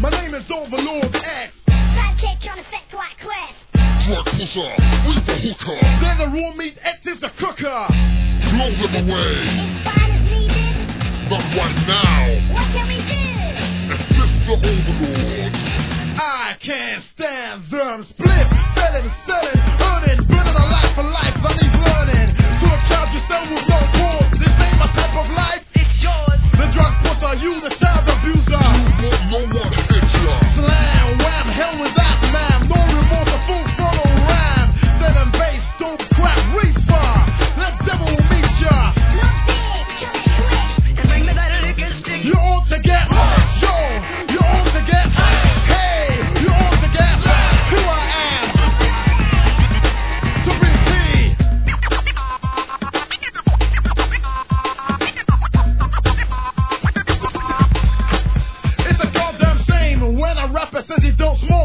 My name is Overlord X. Sidekick on effect like Quest. Drug pusher, we the hooker. Then the raw meat X is the cooker. Blow them away. It's fine as needed. Not right now. What can we do? Assist the Overlord. I can't stand them. Split, selling, earning, burning a life for life. I need learning. To a child you sell with no cause. This ain't my type of life. It's yours. The drug pusher, you the child abuser. You want no one to hit ya. Slam, wham, hell with that man. No remorse, a full throttle ram. Set and bass, dope, crap, reefer. That devil will meet ya. Look big, kill it quick. And bring the better liquor stick. You ought to get yo. You ought to get hey. You ought to get who I am. To be P. It's a goddamn shame when a rapper says he don't smoke.